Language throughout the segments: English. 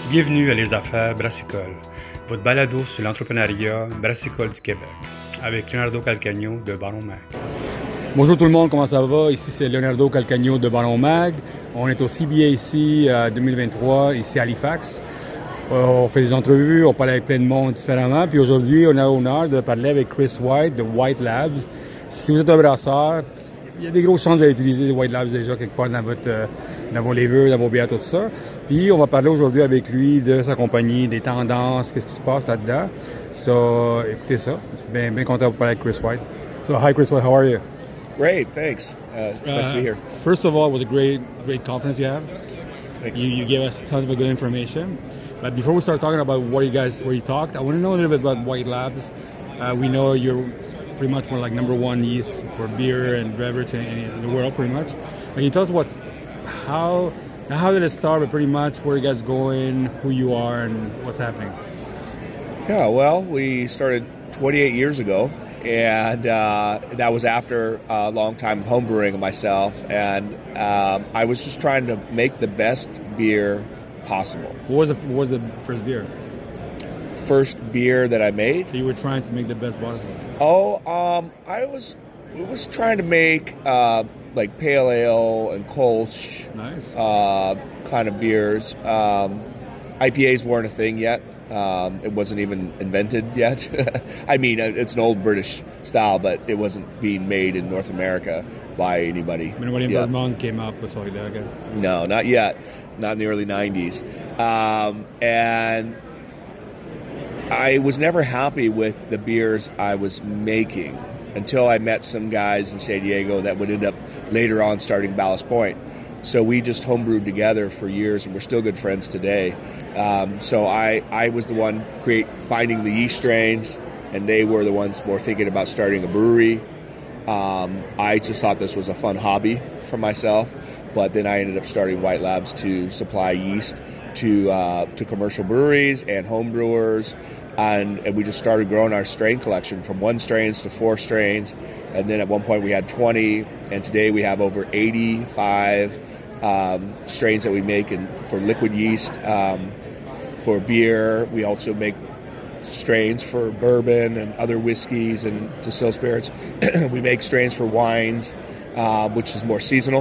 Bienvenue à Les Affaires Brassicole, votre balado sur l'entrepreneuriat brassicole du Québec, avec Leonardo Calcagno de Baron Mag. Bonjour tout le monde, comment ça va? Ici c'est Leonardo Calcagno de Baron Mag. On est au CBA ici 2023, ici à Halifax. On fait des entrevues, on parle avec plein de monde différemment. Puis aujourd'hui, on a l'honneur de parler avec Chris White de White Labs. Si vous êtes un brasseur, il y a des grosses chances d'utiliser White Labs déjà quelque part dans vos levures, dans vos bières, tout ça. Puis on va parler aujourd'hui avec lui de sa compagnie, des tendances, qu'est-ce qui se passe là-dedans. So, écoutez ça. Je suis bien content de parler avec Chris White. So, hi Chris White, how are you? Great, thanks. It's nice to be here. First of all, it was a great conference you have. Thanks. You gave us tons of good information. But before we start talking about where you talked, I want to know a little bit about White Labs. We know you're pretty much more like number one yeast for beer and beverage in the world, pretty much. Can you tell us how did it start, but pretty much where you guys going, who you are, and what's happening? Yeah, well, we started 28 years ago, and that was after a long time of homebrewing myself, and I was just trying to make the best beer possible. What was the first beer? First beer that I made? You were trying to make the best possible. I was trying to make like pale ale and Kolsch, Nice. kind of beers. IPAs weren't a thing yet. It wasn't even invented yet. I mean, it's an old British style, but it wasn't being made in North America by anybody. Nobody in yet. Vermont came up with something like that, I guess. No, not yet. Not in the early 90s. And I was never happy with the beers I was making until I met some guys in San Diego that would end up later on starting Ballast Point. So we just homebrewed together for years, and we're still good friends today. So I was the one finding the yeast strains, and they were the ones more thinking about starting a brewery. I just thought this was a fun hobby for myself, but then I ended up starting White Labs to supply yeast to commercial breweries and home brewers, and we just started growing our strain collection from 1 strains to 4 strains, and then at one point we had 20, and today we have over 85 strains that we make for liquid yeast. For beer, we also make strains for bourbon and other whiskeys and distilled spirits. We make strains for wines, which is more seasonal.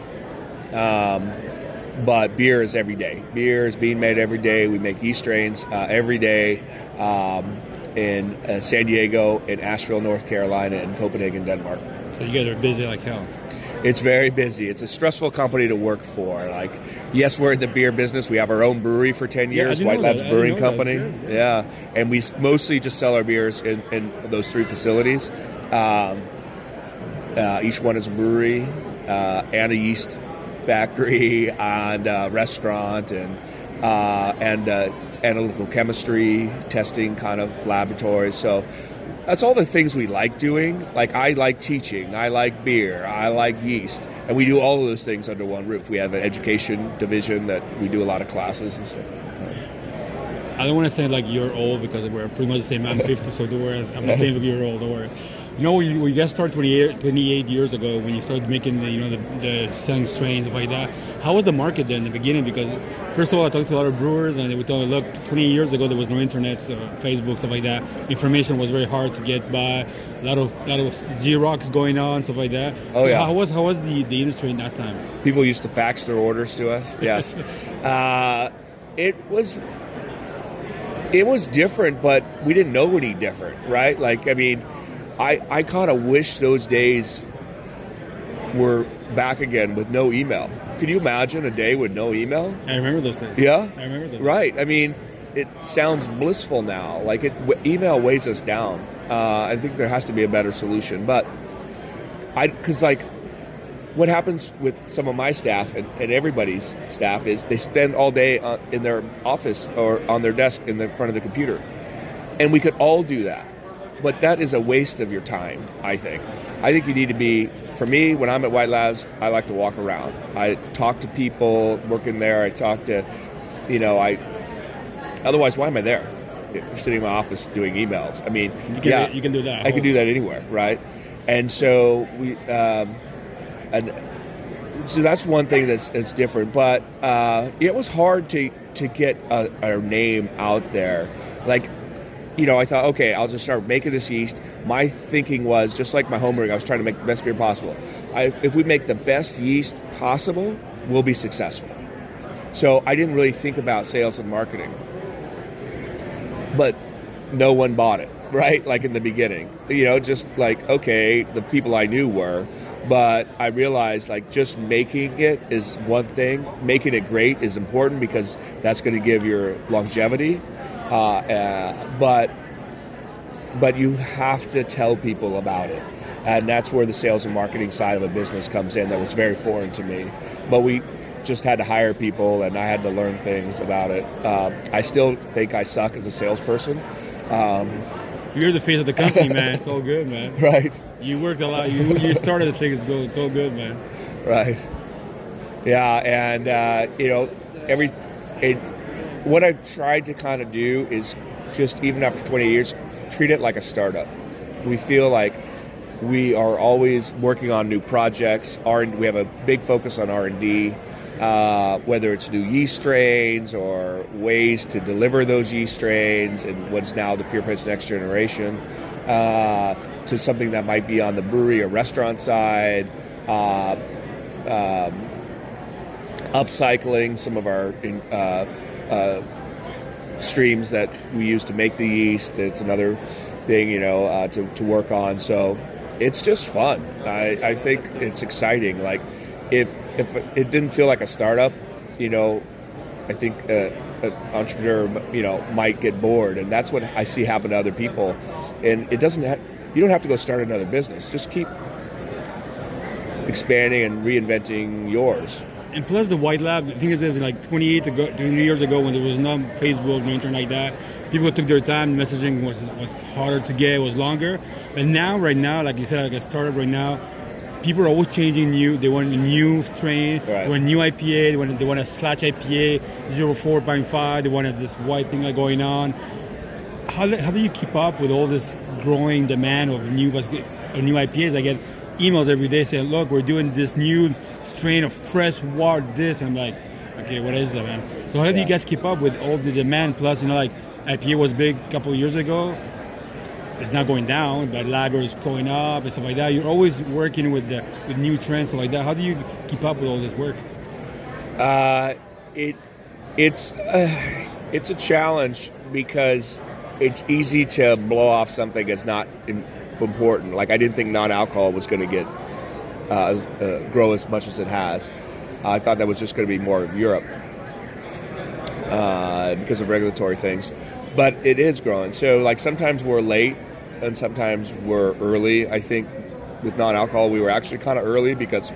But beer is every day. Beer is being made every day. We make yeast strains every day in San Diego, in Asheville, North Carolina, and Copenhagen, Denmark. So you guys are busy like hell. It's very busy. It's a stressful company to work for. Like, yes, we're in the beer business. We have our own brewery for 10 years, White Labs Brewing Company. Yeah, and we mostly just sell our beers in those 3 facilities. Each one is a brewery and a yeast factory and a restaurant and analytical chemistry testing kind of laboratories. So that's all the things we like doing. Like, I like teaching, I like beer, I like yeast, and we do all of those things under one roof. We have an education division that we do a lot of classes and stuff. I don't want to say like you're old because we're pretty much the same. I'm 50, so don't worry. I'm the same year old. Don't worry. You know, when you guys started 28 years ago, when you started making the selling strains, stuff like that, how was the market then in the beginning? Because first of all, I talked to a lot of brewers, and they would tell me, look, 20 years ago there was no internet, Facebook, stuff like that. Information was very hard to get by. A lot of Xerox going on, stuff like that. Oh, so yeah. How was the industry in that time? People used to fax their orders to us. Yes, it was different, but we didn't know any different, right? Like, I mean, I kind of wish those days were back again with no email. Could you imagine a day with no email? I remember those days. Yeah? I remember those Right. I mean, it sounds blissful now. Like, email weighs us down. I think there has to be a better solution. But because like, what happens with some of my staff and everybody's staff is they spend all day in their office or on their desk in the front of the computer. And we could all do that. But that is a waste of your time, I think. I think you need to be, for me, when I'm at White Labs, I like to walk around. I talk to people working there. I talk to, otherwise, why am I there? Sitting in my office doing emails. I mean, you can do that. I can do that anywhere, right? And so so that's one thing that's different. But it was hard to get our name out there. Like, I thought, okay, I'll just start making this yeast. My thinking was, just like my home brewing, I was trying to make the best beer possible. If we make the best yeast possible, we'll be successful. So I didn't really think about sales and marketing. But no one bought it, right? Like in the beginning. Just like, okay, the people I knew were. But I realized, like, just making it is one thing. Making it great is important because that's going to give your longevity. But you have to tell people about it. And that's where the sales and marketing side of a business comes in. That was very foreign to me. But we just had to hire people, and I had to learn things about it. I still think I suck as a salesperson. You're the face of the company, man. It's all good, man. Right. You worked a lot. You started the thing. It's all good, man. Right. Yeah, and what I've tried to kind of do is just, even after 20 years, treat it like a startup. We feel like we are always working on new projects. We have a big focus on R&D, whether it's new yeast strains or ways to deliver those yeast strains and what's now the Pure Pitch Next Generation, to something that might be on the brewery or restaurant side, upcycling some of our streams that we use to make the yeast. It's another thing, to work on. So it's just fun. I think it's exciting. Like, if it didn't feel like a startup, I think an entrepreneur, might get bored, and that's what I see happen to other people. And it doesn't. You don't have to go start another business. Just keep expanding and reinventing yours. And plus the White Lab, the thing is this, like 20 years ago when there was no Facebook, no internet like that, people took their time, messaging was harder to get, it was longer. But now, right now, like you said, like a startup right now, people are always changing they want a new strain, right. They want a new IPA, they want a slash IPA, 04.5, they want this white thing like going on. How do you keep up with all this growing demand of new IPAs? I get emails every day saying, look, we're doing this new strain of fresh water, this. I'm like, okay, what is that, man? So how do you guys keep up with all the demand? Plus, like IPA was big a couple of years ago. It's not going down, but lager is going up and stuff like that. You're always working with new trends, stuff like that. How do you keep up with all this work? It's a challenge because it's easy to blow off something as not important. Like, I didn't think non-alcohol was going to get grow as much as it has. I thought that was just going to be more of Europe because of regulatory things. But it is growing. So, like, sometimes we're late and sometimes we're early. I think with non-alcohol we were actually kind of early because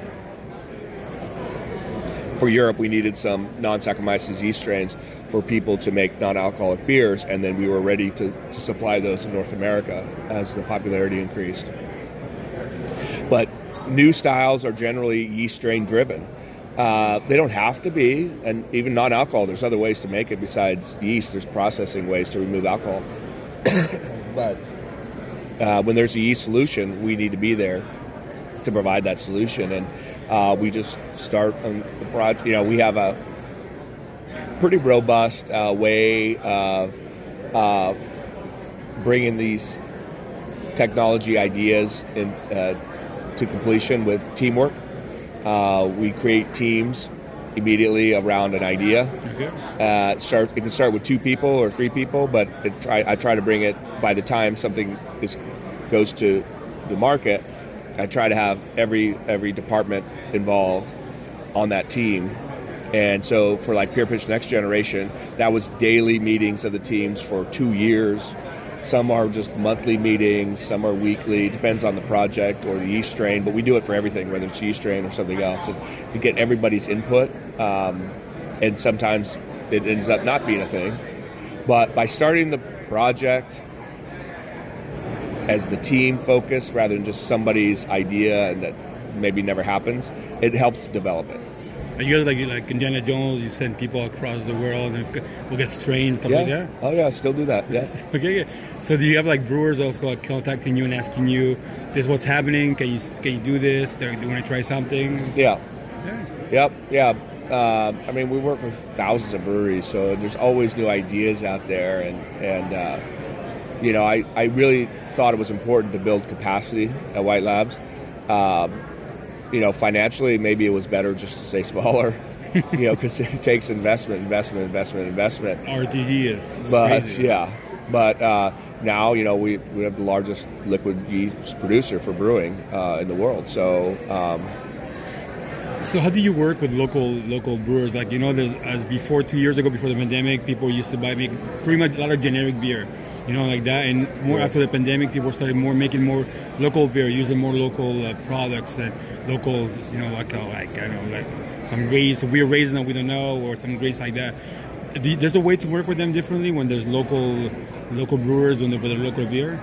for Europe we needed some non-Saccharomyces yeast strains for people to make non-alcoholic beers, and then we were ready to supply those in North America as the popularity increased. But new styles are generally yeast strain driven. They don't have to be, and even non-alcohol, there's other ways to make it besides yeast. There's processing ways to remove alcohol. But when there's a yeast solution, we need to be there to provide that solution. And we just start on the project. We have a pretty robust way of bringing these technology ideas to completion with teamwork. We create teams immediately around an idea. Okay. It can start with 2 people or 3 people, but I try to bring it, by the time something goes to the market, I try to have every department involved on that team. And so for like Pure Pitch Next Generation, that was daily meetings of the teams for 2 years. Some are just monthly meetings, some are weekly, depends on the project or the yeast strain, but we do it for everything, whether it's yeast strain or something else. And we get everybody's input, and sometimes it ends up not being a thing. But by starting the project as the team focus rather than just somebody's idea and that maybe never happens, it helps develop it. And you guys like Indiana Jones, you send people across the world and go get strains, stuff like that? Oh yeah, still do that, yes. Okay. So do you have like brewers also contacting you and asking you, this is what's happening, can you do this, they want to try something? Yeah. Yep. Yeah. I mean, we work with thousands of breweries, so there's always new ideas out there, and you know, I really thought it was important to build capacity at White Labs. You know, financially, maybe it was better just to stay smaller. You know, because it takes investment. RTD is But crazy. yeah, but now, you know, we have the largest liquid yeast producer for brewing in the world. So So how do you work with local brewers? Like, you know, there's, as before 2 years ago, before the pandemic, people used to make pretty much a lot of generic beer, you know, like that. And more after the pandemic, people started making more local beer, using more local products and local, you know, like I don't know, like some weird raisin that we don't know, or some grapes like that. There's a way to work with them differently when there's local brewers doing their local beer.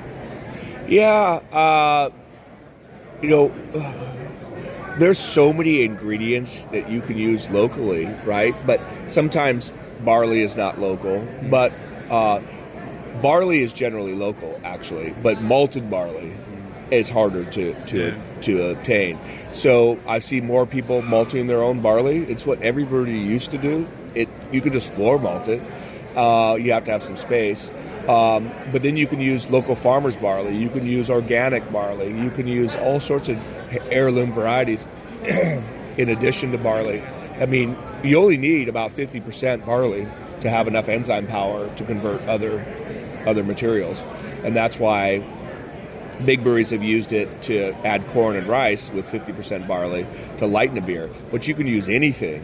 yeah, you know. There's so many ingredients that you can use locally, right? But sometimes barley is not local, but barley is generally local, actually. But malted barley is harder to obtain. So I see more people malting their own barley. It's what every brewery used to do. You could just floor malt it. You have to have some space. But then you can use local farmers barley. You can use organic barley. You can use all sorts of heirloom varieties in addition to barley. I mean, you only need about 50% barley to have enough enzyme power to convert other materials. And that's why big breweries have used it to add corn and rice with 50% barley to lighten a beer. But you can use anything.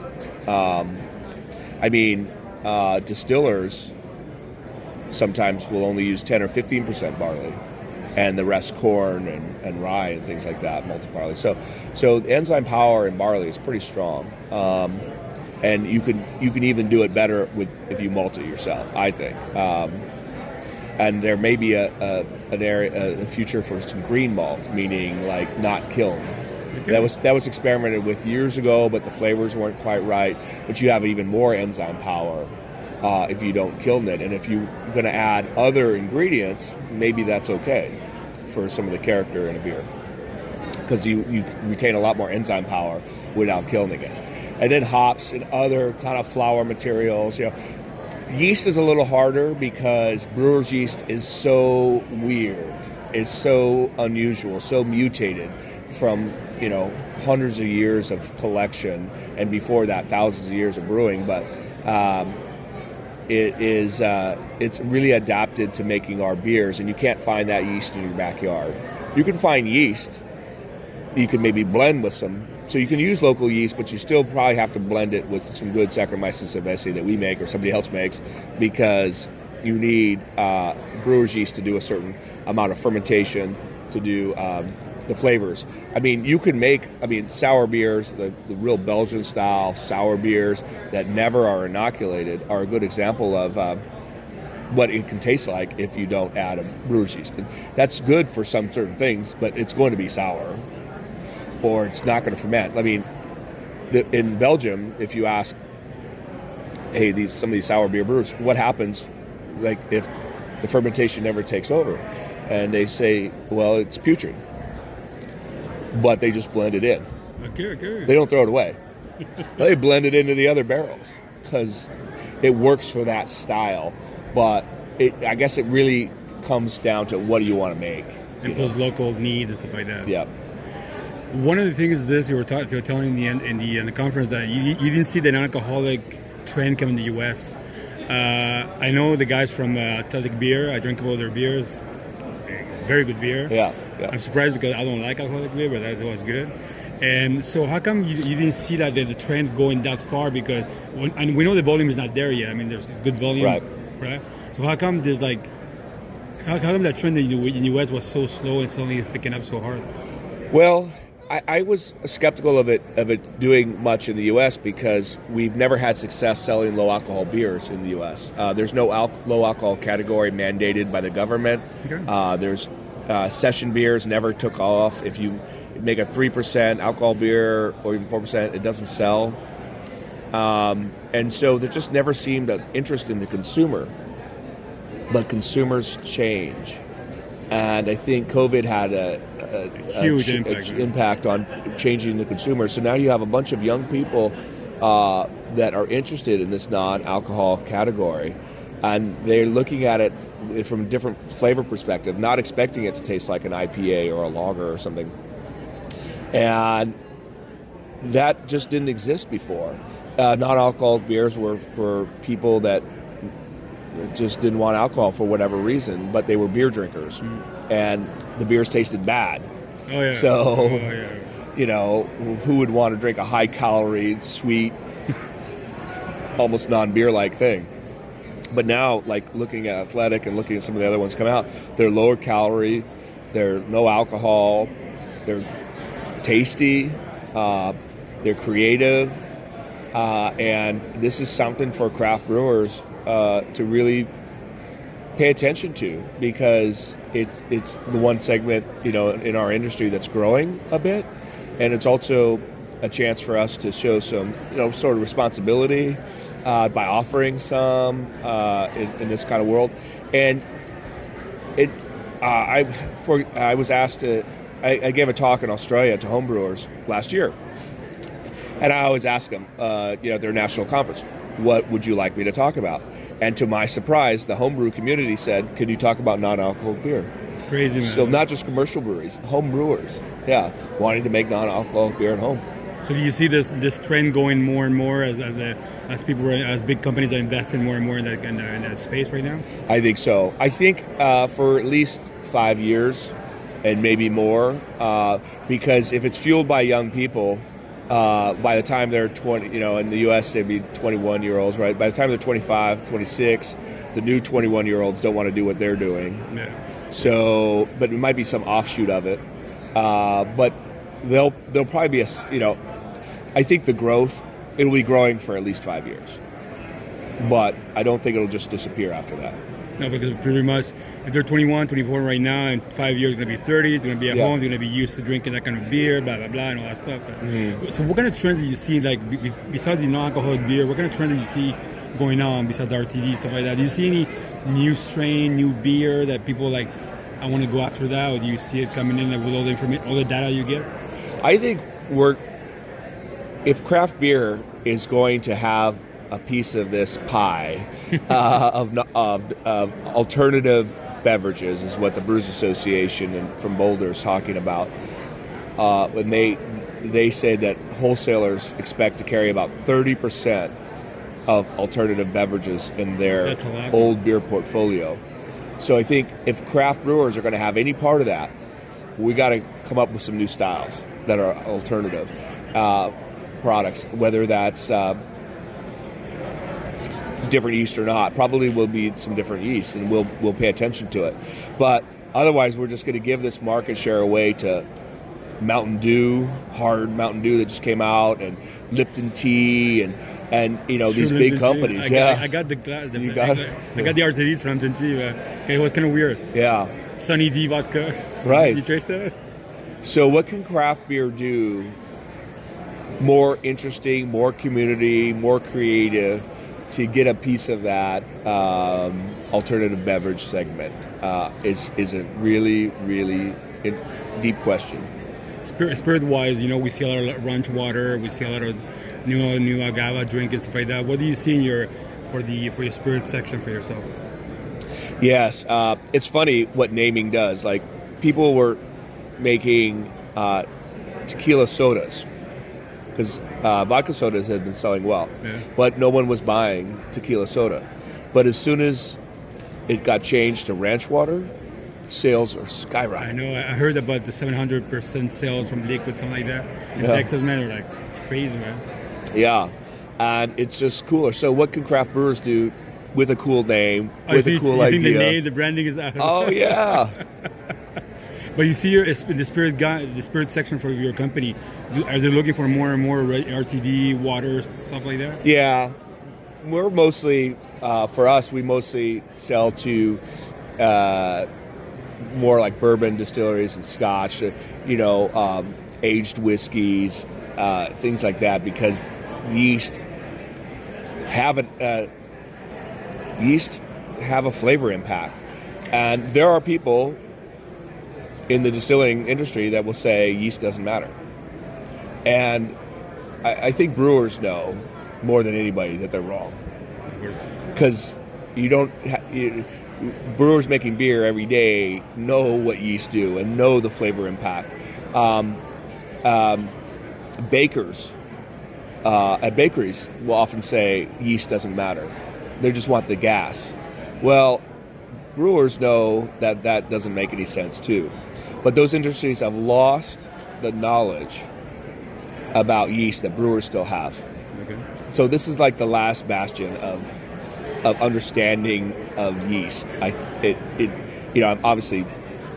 I mean, distillers sometimes will only use 10 or 15% barley, and the rest corn and rye and things like that, malted barley. So the enzyme power in barley is pretty strong, and you can even do it better if you malt it yourself, I think. And there may be a future for some green malt, meaning like not kilned. Okay. That was experimented with years ago, but the flavors weren't quite right. But you have even more enzyme power if you don't kiln it. And if you're going to add other ingredients, maybe that's okay for some of the character in a beer, because you retain a lot more enzyme power without kilning it. And then hops and other kind of flour materials. You know, yeast is a little harder because brewer's yeast is so weird. It's so unusual, so mutated from, you know, hundreds of years of collection, and before that thousands of years of brewing. But it's really adapted to making our beers, and you can't find that yeast in your backyard. You can find yeast you can maybe blend with some. So you can use local yeast, but you still probably have to blend it with some good Saccharomyces cerevisiae that we make or somebody else makes, because you need brewer's yeast to do a certain amount of fermentation to do the flavors. I mean, you can make, sour beers, the real Belgian style sour beers that never are inoculated are a good example of what it can taste like if you don't add a brewer's yeast. And that's good for some certain things, but it's going to be sour, or it's not going to ferment. I mean, in Belgium, if you ask, hey, some of these sour beer brewers, what happens, like, if the fermentation never takes over? And they say, well, it's putrid. But they just blend it in. Okay. They don't throw it away. They blend it into the other barrels because it works for that style. But I guess it really comes down to what do you want to make. And those local needs and stuff like that. Yeah. One of the things is this, you were telling in the conference that you didn't see the non-alcoholic trend come in the U.S. I know the guys from Athletic Beer. I drink all their beers. Very good beer. Yeah. I'm surprised because I don't like alcoholic beer, but that's always good. And so how come you didn't see that the trend going that far? Because and we know the volume is not there yet. I mean, there's good volume, right? So how come there's how come that trend in the U.S. was so slow and suddenly it's picking up so hard? Well, I was skeptical of it doing much in the U.S. because we've never had success selling low alcohol beers in the U.S. There's no low alcohol category mandated by the government. Okay. There's session beers never took off. If you make a 3% alcohol beer or even 4%, it doesn't sell. And so there just never seemed an interest in the consumer. But consumers change. And I think COVID had a Huge impact on changing the consumer. So now you have a bunch of young people that are interested in this non-alcohol category, and they're looking at it from a different flavor perspective, not expecting it to taste like an IPA or a lager or something. And that just didn't exist before. Non-alcoholic beers were for people that just didn't want alcohol for whatever reason, but they were beer drinkers, and the beers tasted bad. Oh yeah. So, yeah. You know, who would want to drink a high-calorie, sweet, almost non-beer-like thing? But now, like looking at Athletic and looking at some of the other ones come out, they're lower calorie, they're no alcohol, they're tasty, they're creative, and this is something for craft brewers to really pay attention to, because it's the one segment, you know, in our industry that's growing a bit, and it's also a chance for us to show some, you know, sort of responsibility by offering some in this kind of world. And I was asked to. I gave a talk in Australia to homebrewers last year, and I always ask them, you know, their national conference, what would you like me to talk about? And to my surprise, the homebrew community said, "Can you talk about non-alcoholic beer?" It's crazy, man. So not just commercial breweries, home brewers, yeah, wanting to make non-alcoholic beer at home. So do you see this trend going more and more as big companies are investing more and more in that space right now? I think so. I think for at least 5 years, and maybe more, because if it's fueled by young people, by the time they're 20, you know, in the U.S. they'd be 21-year-olds, right? By the time they're 25, 26, the new 21-year-olds don't want to do what they're doing. Yeah. So, but it might be some offshoot of it. But there'll probably be I think it'll be growing for at least 5 years. But I don't think it'll just disappear after that. No, because pretty much if they're 21, 24 right now, in 5 years they're going to be 30, they're going to be at home, they're going to be used to drinking that kind of beer, blah, blah, blah, and all that stuff. Mm-hmm. So what kind of trends do you see, like, besides the non-alcoholic beer, what kind of trends do you see going on besides the RTD, stuff like that? Do you see any new strain, new beer that people like, I want to go after that, or do you see it coming in with all the information, all the data you get? I think if craft beer is going to have a piece of this pie of alternative beverages, is what the Brewers Association and from Boulder is talking about. When they say that wholesalers expect to carry about 30% of alternative beverages in their old beer portfolio. So I think if craft brewers are going to have any part of that, we got to come up with some new styles that are alternative products, whether that's different yeast or not. Probably will be some different yeast, and we'll pay attention to it. But otherwise, we're just going to give this market share away to Mountain Dew, hard Mountain Dew that just came out, and Lipton Tea, and you know, these big companies. I got the RTDs from Lipton Tea. It was kind of weird. Yeah. Sunny D vodka. Right. Did you taste that? So what can craft beer do more interesting, more community, more creative to get a piece of that alternative beverage segment is a really, really deep question. Spirit-wise, you know, we see a lot of ranch water, we see a lot of new agave drink and stuff like that. What do you see in your spirit section for yourself? Yes, it's funny what naming does. Like, people were making tequila sodas because vodka sodas had been selling well, but no one was buying tequila soda. But as soon as it got changed to ranch water, sales are skyrocketing. I know. I heard about the 700% sales from liquid, something like that. In Texas, man, they're like, it's crazy, man. Yeah, and it's just cooler. So what can craft brewers do with a cool name, with a cool idea? You think the branding is out? Oh, yeah. But you see the spirit section for your company, are they looking for more and more RTD, water, stuff like that? Yeah. We're mostly, for us, we mostly sell to more like bourbon distilleries and scotch, aged whiskeys, things like that, because yeast have a flavor impact. And there are people in the distilling industry that will say yeast doesn't matter. And I think brewers know more than anybody that they're wrong. Because you don't brewers making beer every day know what yeast do and know the flavor impact. Bakers at bakeries will often say yeast doesn't matter. They just want the gas. Well, brewers know that that doesn't make any sense too. But those industries have lost the knowledge about yeast that brewers still have. Okay. So this is like the last bastion of understanding of yeast. I'm obviously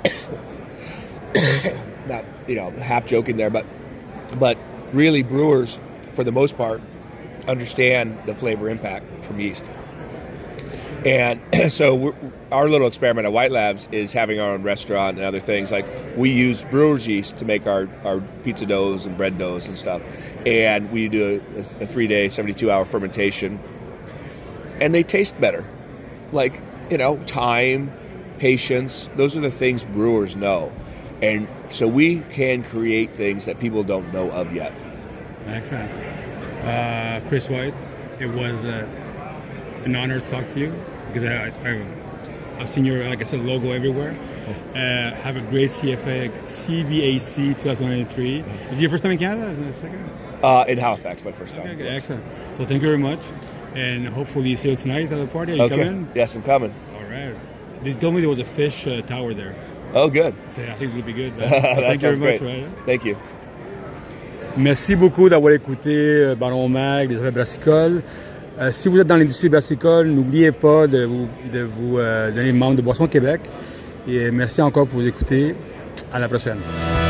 not, half joking there, but really brewers, for the most part, understand the flavor impact from yeast. And so our little experiment at White Labs is having our own restaurant and other things. Like, we use brewer's yeast to make our pizza doughs and bread doughs and stuff. And we do a 3-day, 72-hour fermentation. And they taste better. Like, time, patience, those are the things brewers know. And so we can create things that people don't know of yet. Excellent. Chris White, it was an honor to talk to you, because I've seen your, like I said, logo everywhere. Have a great CBAC 2023. Is it your first time in Canada? Is it the second? In Halifax, my first time. Okay, yes. Excellent. So thank you very much. And hopefully you see you tonight at the party. Are you coming? Yes, I'm coming. All right. They told me there was a fish tower there. Oh, good. So I think it's going to be good. Thank you very very much. great. Right? Thank you. Merci beaucoup d'avoir écouté Baron Mag, des affaires brassicoles. Si vous êtes dans l'industrie brassicole, n'oubliez pas de vous donner membre de Boissons Québec. Et merci encore pour vous écouter. À la prochaine.